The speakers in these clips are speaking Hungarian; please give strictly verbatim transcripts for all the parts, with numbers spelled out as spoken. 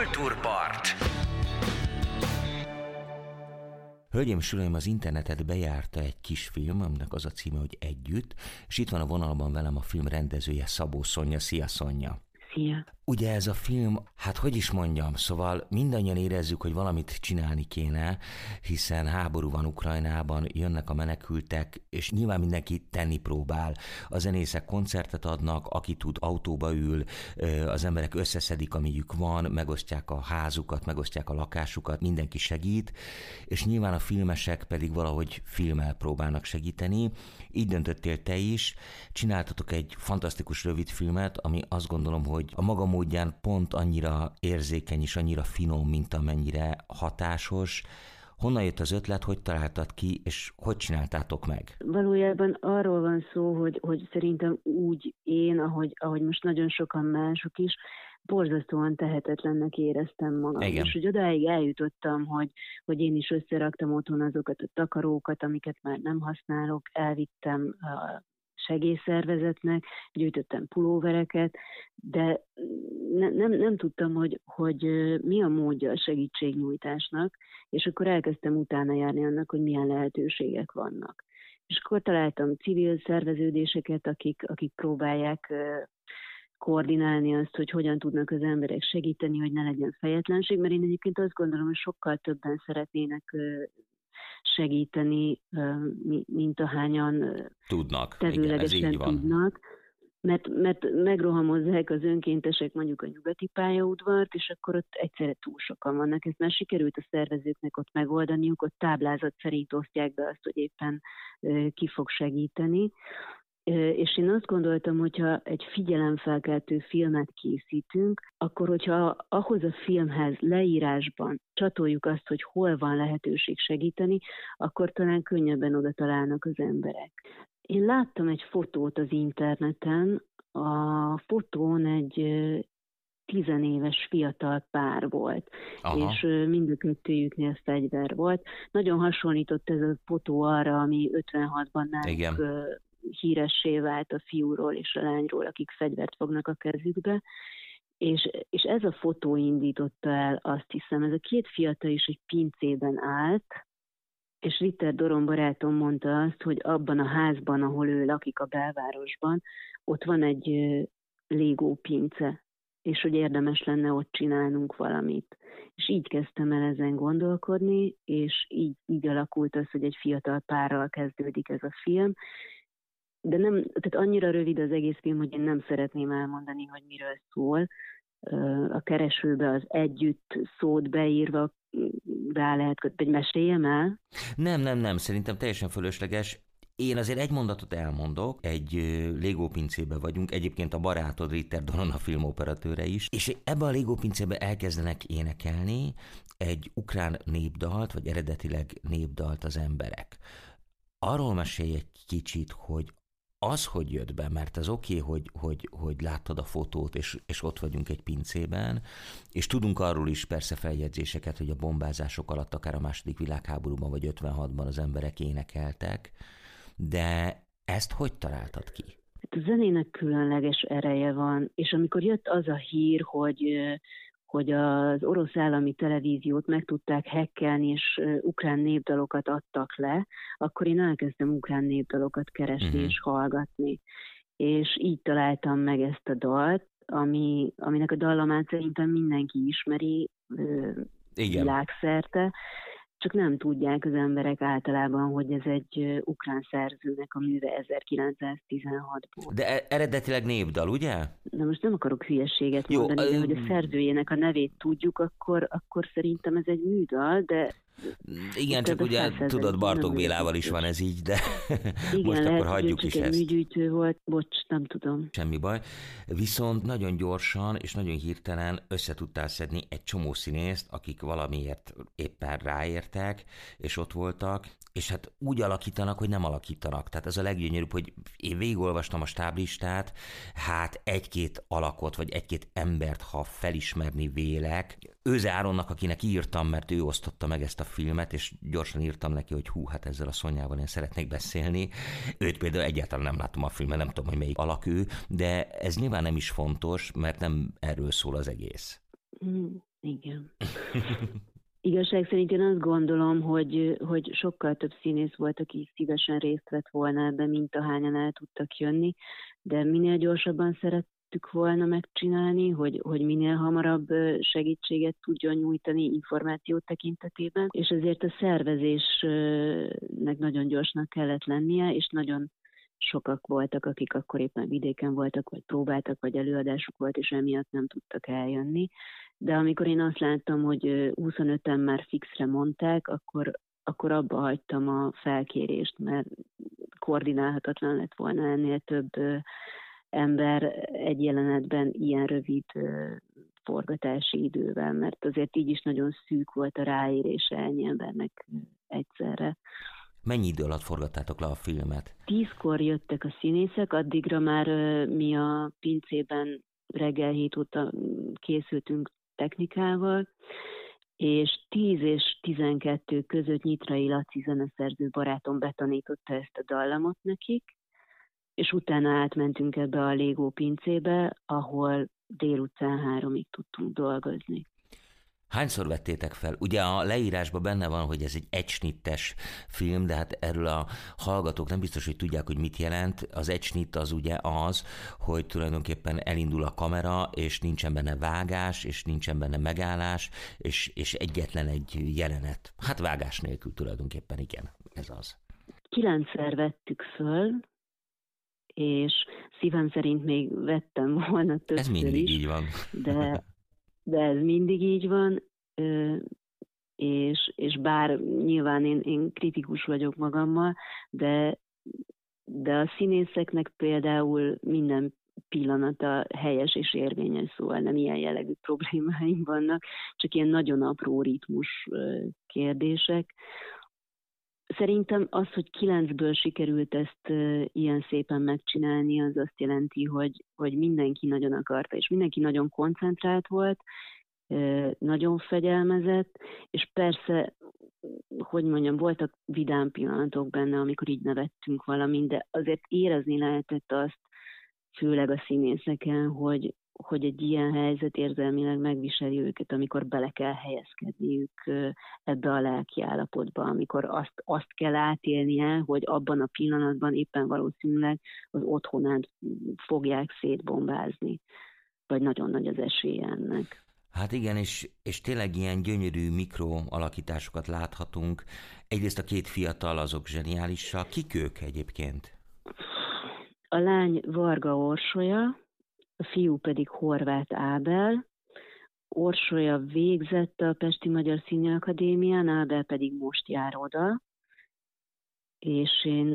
Kultúrpart. Hölgyeim és uraim, az internetet bejárta egy kis film, aminek az a címe, hogy Együtt, és itt van a vonalban velem a film rendezője, Szabó Szonya. Szia, Szonya! Szia! Ugye ez a film, hát hogy is mondjam, szóval mindannyian érezzük, hogy valamit csinálni kéne, hiszen háború van Ukrajnában, jönnek a menekültek, és nyilván mindenki tenni próbál. A zenészek koncertet adnak, aki tud, autóba ül, az emberek összeszedik, amilyük van, megosztják a házukat, megosztják a lakásukat, mindenki segít, és nyilván a filmesek pedig valahogy filmmel próbálnak segíteni. Így döntöttél te is, csináltatok egy fantasztikus rövidfilmet, ami azt gondolom, hogy a maga módján pont annyira érzékeny és annyira finom, mint amennyire hatásos. Honnan jött az ötlet, hogy találtad ki, és hogy csináltátok meg? Valójában arról van szó, hogy, hogy szerintem úgy én, ahogy, ahogy most nagyon sokan mások is, borzasztóan tehetetlennek éreztem magam. Igen. És hogy odáig eljutottam, hogy, hogy én is összeraktam otthon azokat a takarókat, amiket már nem használok, elvittem a segélyszervezetnek, gyűjtöttem pulóvereket, de ne, nem, nem tudtam, hogy, hogy mi a módja a segítségnyújtásnak, és akkor elkezdtem utána járni annak, hogy milyen lehetőségek vannak. És akkor találtam civil szerveződéseket, akik, akik próbálják koordinálni azt, hogy hogyan tudnak az emberek segíteni, hogy ne legyen fejetlenség, mert én egyébként azt gondolom, hogy sokkal többen szeretnének segíteni, mint ahányan tudnak. tevőlegesen tudnak, mert, mert megrohamozzák az önkéntesek mondjuk a nyugati pályaudvart, és akkor ott egyszerre túl sokan vannak. Ezt már sikerült a szervezőknek ott megoldaniuk, ott táblázat szerint osztják be azt, hogy éppen ki fog segíteni. És én azt gondoltam, hogyha egy figyelemfelkeltő filmet készítünk, akkor hogyha ahhoz a filmhez leírásban csatoljuk azt, hogy hol van lehetőség segíteni, akkor talán könnyebben oda találnak az emberek. Én láttam egy fotót az interneten, a fotón egy tizenéves fiatal pár volt, Aha. és mind a kettőjüknél fegyver volt. Nagyon hasonlított ez a fotó arra, ami ötvenhatban náluk híressé vált a fiúról és a lányról, akik fegyvert fognak a kezükbe, és, és ez a fotó indította el, azt hiszem, ez a két fiatal is egy pincében állt, és Ritter Doron barátom mondta azt, hogy abban a házban, ahol ő lakik a belvárosban, ott van egy Lego pince, és hogy érdemes lenne ott csinálnunk valamit. És így kezdtem el ezen gondolkodni, és így, így alakult az, hogy egy fiatal párral kezdődik ez a film, de nem, tehát annyira rövid az egész film, hogy én nem szeretném elmondani, hogy miről szól. A keresőbe az Együtt szót beírva rá lehet, hogy meséljem el? Nem, nem, nem, szerintem teljesen fölösleges. Én azért egy mondatot elmondok, egy Lego pincébe vagyunk, egyébként a barátod Ritter Doron a filmoperatőre is, és ebbe a Lego pincébe elkezdenek énekelni egy ukrán népdalt, vagy eredetileg népdalt az emberek. Arról mesélj egy kicsit, hogy az, hogy jött be, mert az oké, okay, hogy, hogy, hogy láttad a fotót, és, és ott vagyunk egy pincében, és tudunk arról is persze feljegyzéseket, hogy a bombázások alatt akár a második világháborúban vagy ötvenhatban az emberek énekeltek, de ezt hogy találtad ki? A zenének különleges ereje van, és amikor jött az a hír, hogy hogy az orosz állami televíziót meg tudták hackelni, és ukrán népdalokat adtak le, akkor én elkezdtem ukrán népdalokat keresni uh-huh. és hallgatni. És így találtam meg ezt a dalt, ami, aminek a dallamát szerintem mindenki ismeri Igen. világszerte, csak nem tudják az emberek általában, hogy ez egy ukrán szerzőnek a műve ezerkilencszáztizenhatból. De eredetileg népdal, ugye? Na most nem akarok hülyeséget Jó, mondani, de ö... hogy a szerzőjének a nevét tudjuk, akkor, akkor szerintem ez egy műdal, de... Igen, csak ugye tudod, Bartók Bélával is van ez így, de igen, most lehet, akkor hagyjuk is ezt. Igen, műgyűjtő volt, bocs, nem tudom. Semmi baj. Viszont nagyon gyorsan és nagyon hirtelen összetudtál szedni egy csomó színészt, akik valamiért éppen ráértek, és ott voltak, és hát úgy alakítanak, hogy nem alakítanak. Tehát ez a leggyönyörűbb, hogy én végigolvastam a stáblistát, hát egy-két alakot, vagy egy-két embert, ha felismerni vélek. Őze Áronnak, akinek írtam, mert ő osztotta meg ezt a filmet, és gyorsan írtam neki, hogy hú, hát ezzel a Szonyával én szeretnék beszélni. Őt például egyáltalán nem látom a filmet, nem tudom, hogy melyik alak ő, de ez nyilván nem is fontos, mert nem erről szól az egész. Igen. Igazság szerint én azt gondolom, hogy, hogy sokkal több színész volt, aki szívesen részt vett volna ebben, mint ahányan el tudtak jönni, de minél gyorsabban szerettük volna megcsinálni, hogy, hogy minél hamarabb segítséget tudjon nyújtani információt tekintetében, és ezért a szervezésnek nagyon gyorsnak kellett lennie, és nagyon sokak voltak, akik akkor éppen vidéken voltak, vagy próbáltak, vagy előadásuk volt, és emiatt nem tudtak eljönni. De amikor én azt láttam, hogy huszonöten már fixre mondták, akkor, akkor abba hagytam a felkérést, mert koordinálhatatlan lett volna ennél több ember egy jelenetben ilyen rövid forgatási idővel, mert azért így is nagyon szűk volt a ráérése ennyi embernek egyszerre. Mennyi idő alatt forgattátok le a filmet? Tízkor jöttek a színészek, addigra már mi a pincében reggel hét óta készültünk technikával, és tíz és tizenkettő között Nyitrai Laci zeneszerző barátom betanította ezt a dallamot nekik, és utána átmentünk ebbe a Légó pincébe, ahol délután háromig tudtunk dolgozni. Hányszor vettétek fel? Ugye a leírásban benne van, hogy ez egy egysnittes film, de hát erről a hallgatók nem biztos, hogy tudják, hogy mit jelent. Az egysnitt az ugye az, hogy tulajdonképpen elindul a kamera, és nincsen benne vágás, és nincsen benne megállás, és, és egyetlen egy jelenet. Hát vágás nélkül tulajdonképpen, igen, ez az. Kilencszer vettük föl, és szívem szerint még vettem volna többször Ez mindig is, így van. De... De ez mindig így van, és, és bár nyilván én, én kritikus vagyok magammal, de, de a színészeknek például minden pillanata helyes és érvényes, szóval nem ilyen jellegű problémáim vannak, csak ilyen nagyon apró ritmus kérdések. Szerintem az, hogy kilencből sikerült ezt uh, ilyen szépen megcsinálni, az azt jelenti, hogy, hogy mindenki nagyon akarta, és mindenki nagyon koncentrált volt, uh, nagyon fegyelmezett, és persze, hogy mondjam, voltak vidám pillanatok benne, amikor így nevettünk valamint, de azért érezni lehetett azt, főleg a színészeken, hogy, hogy egy ilyen helyzet érzelmileg megviseli őket, amikor bele kell helyezkedniük ebbe a lelki állapotba, amikor azt, azt kell átélnie, hogy abban a pillanatban éppen valószínűleg az otthonát fogják szétbombázni, vagy nagyon nagy az esélye ennek. Hát igen, és, és tényleg ilyen gyönyörű mikroalakításokat láthatunk. Egyrészt a két fiatal, azok zseniálisak. Kik ők egyébként? A lány Varga Orsolya, a fiú pedig Horváth Ábel. Orsolya végzett a Pesti Magyar Színakadémián, Ábel pedig most jár oda, és én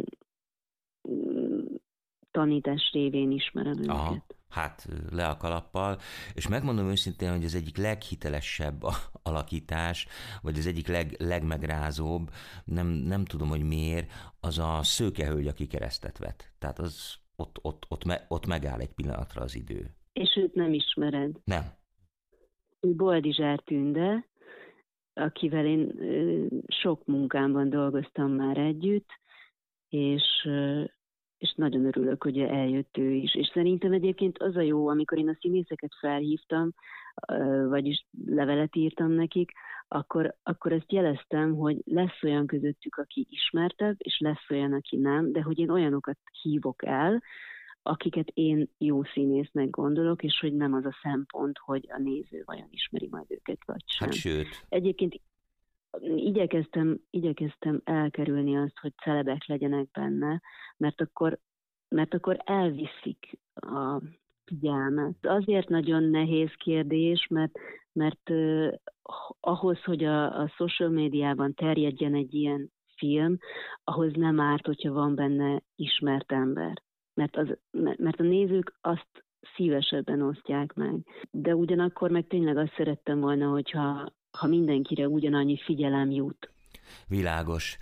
tanítás révén ismerem őket. Aha, hát le a kalappal, és megmondom őszintén, hogy az egyik leghitelesebb alakítás, vagy az egyik leg, legmegrázóbb, nem, nem tudom, hogy miért, az a szőkehölgy, aki keresztet vett. Tehát az ott, ott, ott, me, ott megáll egy pillanatra az idő. És őt nem ismered? Nem. Ő Boldizsár Tünde, akivel én sok munkámban dolgoztam már együtt, és, és nagyon örülök, hogy eljött ő is. És szerintem egyébként az a jó, amikor én a színészeket felhívtam, vagyis levelet írtam nekik, akkor, akkor ezt jeleztem, hogy lesz olyan közöttük, aki ismertebb, és lesz olyan, aki nem, de hogy én olyanokat hívok el, akiket én jó színésznek gondolok, és hogy nem az a szempont, hogy a néző vajon ismeri majd őket, vagy sem. Hát sőt. Egyébként igyekeztem, igyekeztem elkerülni azt, hogy celebek legyenek benne, mert akkor, mert akkor elviszik a figyelmet. Azért nagyon nehéz kérdés, mert, mert uh, ahhoz, hogy a, a social médiában terjedjen egy ilyen film, ahhoz nem árt, hogyha van benne ismert ember. Mert, az, mert a nézők azt szívesebben osztják meg. De ugyanakkor meg tényleg azt szerettem volna, hogyha ha mindenkire ugyanannyi figyelem jut. Világos.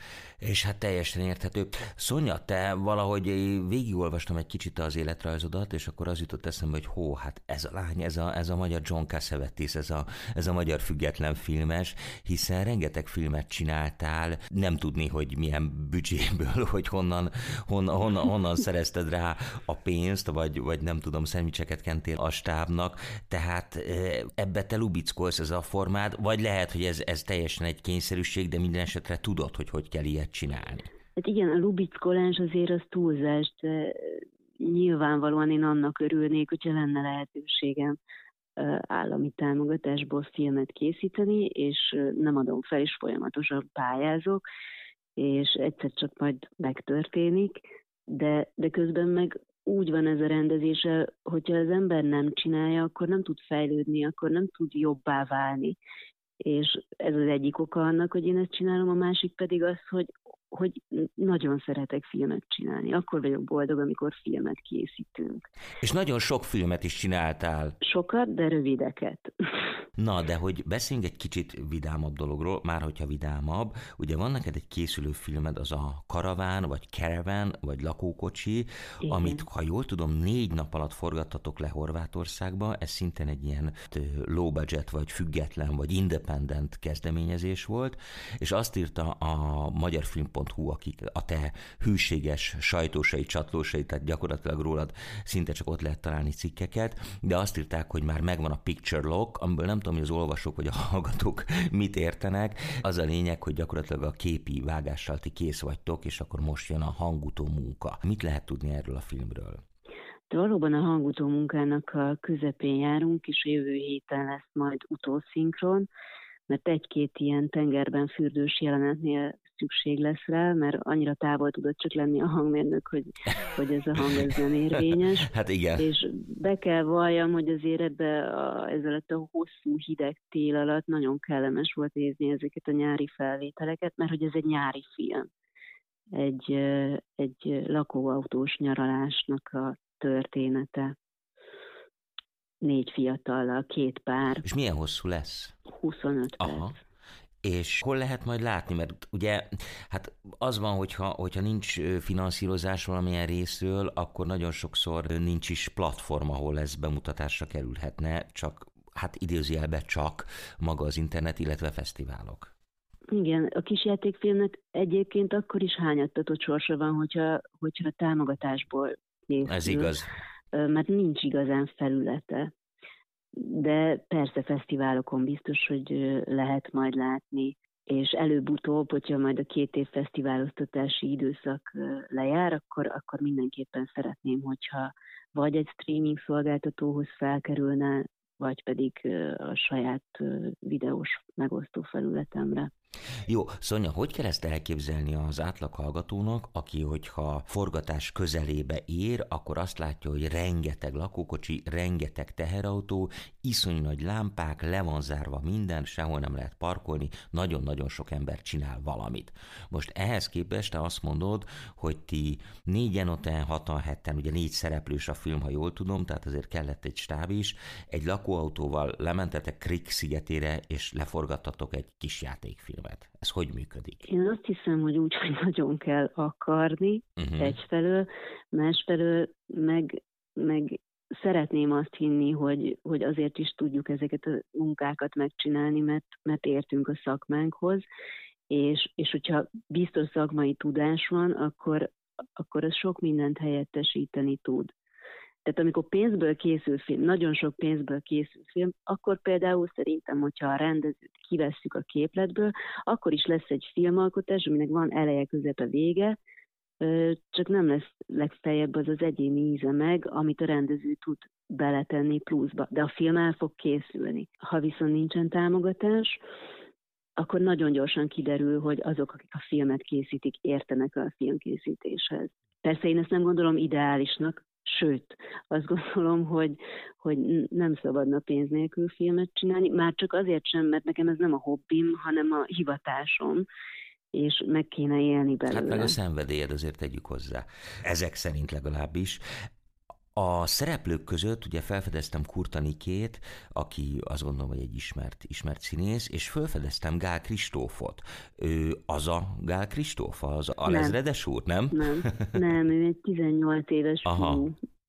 És hát teljesen érthető. Szonya, te valahogy végigolvastam egy kicsit az életrajzodat, és akkor az jutott eszembe, hogy hó, hát ez a lány, ez a, ez a magyar John Cassavetes, ez a, ez a magyar független filmes, hiszen rengeteg filmet csináltál, nem tudni, hogy milyen büdzséből, hogy honnan, honnan, honnan, honnan szerezted rá a pénzt, vagy, vagy nem tudom, szendvicseket kentél a stábnak, tehát ebbe te lubickolsz, ez a formád, vagy lehet, hogy ez, ez teljesen egy kényszerűség, de minden esetre tudod, hogy hogy kell ilyet csinálni. Hát igen, a lubickolás azért az túlzás, de nyilvánvalóan én annak örülnék, hogyha lenne lehetőségem állami támogatásból filmet készíteni, és nem adom fel, és folyamatosan pályázok, és egyszer csak majd megtörténik, de, de közben meg úgy van ez a rendezése, hogyha az ember nem csinálja, akkor nem tud fejlődni, akkor nem tud jobbá válni. És ez az egyik oka annak, hogy én ezt csinálom, a másik pedig az, hogy, hogy nagyon szeretek filmet csinálni. Akkor vagyok boldog, amikor filmet készítünk. És nagyon sok filmet is csináltál. Sokat, de rövideket. Na, de hogy beszéljünk egy kicsit vidámabb dologról, már hogyha vidámabb, ugye van neked egy készülő filmed, az a Karaván, vagy Caravan, vagy Lakókocsi, igen, amit, ha jól tudom, négy nap alatt forgattatok le Horvátországba, ez szintén egy ilyen low budget, vagy független, vagy independent kezdeményezés volt, és azt írta a magyarfilm pont hu, akik a te hűséges sajtósai, csatlósai, tehát gyakorlatilag rólad szinte csak ott lehet találni cikkeket, de azt írták, hogy már megvan a picture lock, amiből nem tudom, hogy az olvasók vagy a hallgatók mit értenek. Az a lényeg, hogy gyakorlatilag a képi vágással ti kész vagytok, és akkor most jön a hangutó munka. Mit lehet tudni erről a filmről? De valóban a hangutó munkának a közepén járunk, és jövő héten lesz majd utószinkron, mert egy-két ilyen tengerben fürdős jelenetnél szükség lesz rá, mert annyira távol tudott csak lenni a hangmérnök, hogy, hogy ez a hang ez nem érvényes. Hát igen. És be kell valljam, hogy azért ebbe a, ez alatt a hosszú hideg tél alatt nagyon kellemes volt nézni ezeket a nyári felvételeket, mert hogy ez egy nyári film. Egy, egy lakóautós nyaralásnak a története. Négy fiatallal, két pár. És milyen hosszú lesz? huszonöt perc. Aha. És hol lehet majd látni? Mert ugye, hát az van, hogyha, hogyha nincs finanszírozás valamilyen részről, akkor nagyon sokszor nincs is platform, ahol ez bemutatásra kerülhetne, csak, hát idézőjelben csak maga az internet, illetve fesztiválok. Igen, a kisjátékfilmnek egyébként akkor is hányattatott sorsa van, hogyha, hogyha támogatásból készül. Ez igaz. Mert nincs igazán felülete. De persze fesztiválokon biztos, hogy lehet majd látni, és előbb-utóbb, hogyha majd a két év fesztiváloztatási időszak lejár, akkor, akkor mindenképpen szeretném, hogyha vagy egy streaming szolgáltatóhoz felkerülne, vagy pedig a saját videós megosztó felületemre. Jó, Szonya, hogy kell ezt elképzelni az átlag hallgatónak, aki, hogyha forgatás közelébe ér, akkor azt látja, hogy rengeteg lakókocsi, rengeteg teherautó, iszonyú nagy lámpák, le van zárva minden, sehol nem lehet parkolni, nagyon-nagyon sok ember csinál valamit. Most ehhez képest te azt mondod, hogy ti négyen, oten, hatan, hetten, ugye négy szereplős a film, ha jól tudom, tehát azért kellett egy stáb is, egy lakóautóval lementetek Krik szigetére, és leforgattatok egy kis játékfilmet. Ez hogy működik? Én azt hiszem, hogy úgy, hogy nagyon kell akarni uh-huh. egyfelől, másfelől meg, meg szeretném azt hinni, hogy, hogy azért is tudjuk ezeket a munkákat megcsinálni, mert, mert értünk a szakmánkhoz, és, és hogyha biztos szakmai tudás van, akkor, akkor az sok mindent helyettesíteni tud. Tehát amikor pénzből készül film, nagyon sok pénzből készül film, akkor például szerintem, hogyha a rendezőt kivesszük a képletből, akkor is lesz egy filmalkotás, aminek van eleje, közepe, vége, csak nem lesz legfeljebb az az egyéni íze meg, amit a rendező tud beletenni pluszba, de a film el fog készülni. Ha viszont nincsen támogatás, akkor nagyon gyorsan kiderül, hogy azok, akik a filmet készítik, értenek a filmkészítéshez. Persze én ezt nem gondolom ideálisnak, sőt, azt gondolom, hogy, hogy nem szabadna pénz nélkül filmet csinálni, már csak azért sem, mert nekem ez nem a hobbim, hanem a hivatásom, és meg kéne élni belőle. Hát meg a szenvedélyed, azért tegyük hozzá. Ezek szerint legalábbis. A szereplők között ugye felfedeztem Kurt Anikét, aki azt gondolom, hogy egy ismert, ismert színész, és felfedeztem Gál Kristófot. Ő az a Gál Kristóf, az alezredes úr, nem? Nem, nem, ő egy tizennyolc éves fiú.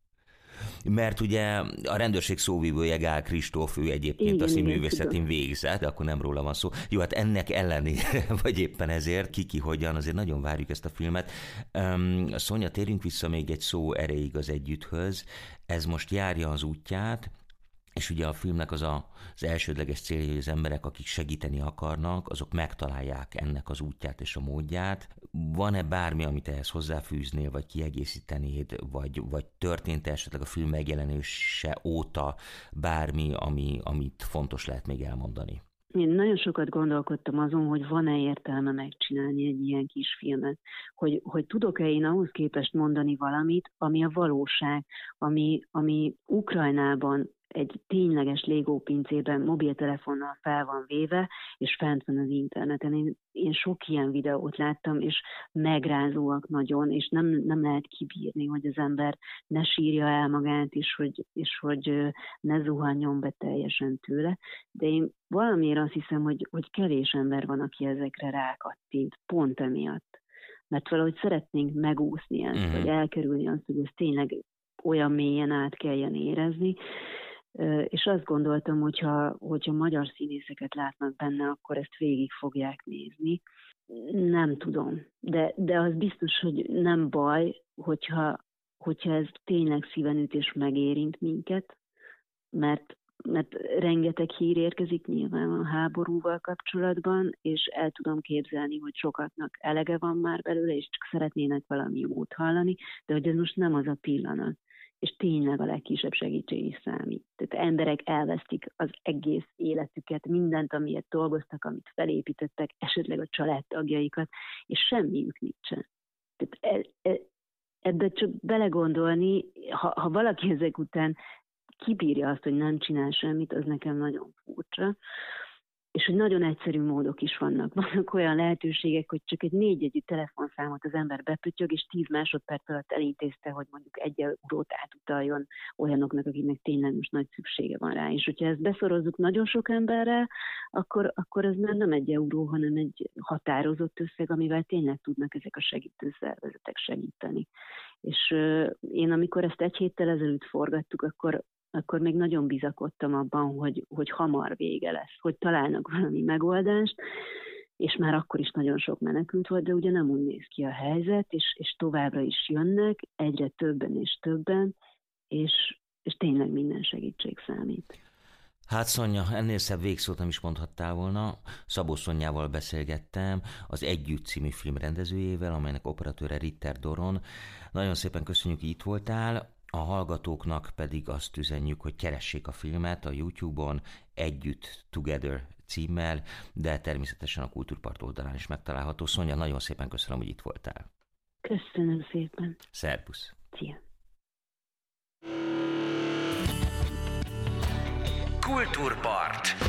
Mert ugye a rendőrség szóvivője Gál Kristóf, ő egyébként igen, a színművészetén végzett, de akkor nem róla van szó. Jó, hát ennek ellenére, vagy éppen ezért, ki-ki hogyan, azért nagyon várjuk ezt a filmet. Um, Szonya, térjünk vissza még egy szó erejéig az együtthöz. Ez most járja az útját, és ugye a filmnek az a, az elsődleges célja, hogy az emberek, akik segíteni akarnak, azok megtalálják ennek az útját és a módját. Van-e bármi, amit ehhez hozzáfűznél, vagy kiegészítenéd, vagy, vagy történt esetleg a film megjelenése óta bármi, ami, amit fontos lehet még elmondani? Én nagyon sokat gondolkodtam azon, hogy van-e értelme megcsinálni egy ilyen kis filmet, hogy, hogy tudok-e én ahhoz képest mondani valamit, ami a valóság, ami, ami Ukrajnában egy tényleges légópincében mobiltelefonnal fel van véve, és fent van az interneten. Én, én sok ilyen videót láttam, és megrázóak nagyon, és nem, nem lehet kibírni, hogy az ember ne sírja el magát, és hogy, és hogy ne zuhanjon be teljesen tőle. De én valamiért azt hiszem, hogy, hogy kevés ember van, aki ezekre rákattint, pont emiatt. Mert valahogy szeretnénk megúszni ezt, mm-hmm. vagy elkerülni azt, hogy ez tényleg olyan mélyen át kelljen érezni. És azt gondoltam, hogyha, hogyha magyar színészeket látnak benne, akkor ezt végig fogják nézni. Nem tudom, de, de az biztos, hogy nem baj, hogyha, hogyha ez tényleg szíven üt és megérint minket, mert, mert rengeteg hír érkezik nyilván a háborúval kapcsolatban, és el tudom képzelni, hogy sokaknak elege van már belőle, és csak szeretnének valami jót hallani, de hogy ez most nem az a pillanat. És tényleg a legkisebb segítség is számít. Tehát emberek elvesztik az egész életüket, mindent, amiért dolgoztak, amit felépítettek, esetleg a családtagjaikat, és semmiük nincsen. Tehát e, e, ebbe csak belegondolni, ha, ha valaki ezek után kibírja azt, hogy nem csinál semmit, az nekem nagyon furcsa. És hogy nagyon egyszerű módok is vannak. Vannak olyan lehetőségek, hogy csak egy négyjegyű telefonszámot az ember bepöttyög, és tíz másodperc alatt elintézte, hogy mondjuk egy eurót átutaljon olyanoknak, akiknek tényleg most nagy szüksége van rá. És hogyha ezt beszorozzuk nagyon sok emberrel, akkor, akkor ez már nem egy euró, hanem egy határozott összeg, amivel tényleg tudnak ezek a segítő szervezetek segíteni. És euh, én amikor ezt egy héttel ezelőtt forgattuk, akkor akkor még nagyon bizakodtam abban, hogy, hogy hamar vége lesz, hogy találnak valami megoldást, és már akkor is nagyon sok menekült volt, de ugye nem úgy néz ki a helyzet, és, és továbbra is jönnek, egyre többen és többen, és, és tényleg minden segítség számít. Hát Szonya, ennél szebb végszót nem is mondhattál volna. Szabó Szonyával beszélgettem, az Együtt című film rendezőjével, amelynek operatőre Ritter Doron. Nagyon szépen köszönjük, hogy itt voltál. A hallgatóknak pedig azt üzenjük, hogy keressék a filmet a YouTube-on Együtt Together címmel, de természetesen a Kultúrpart oldalán is megtalálható. Szonya, nagyon szépen köszönöm, hogy itt voltál. Köszönöm szépen. Szervusz. Szia. Kultúrpart.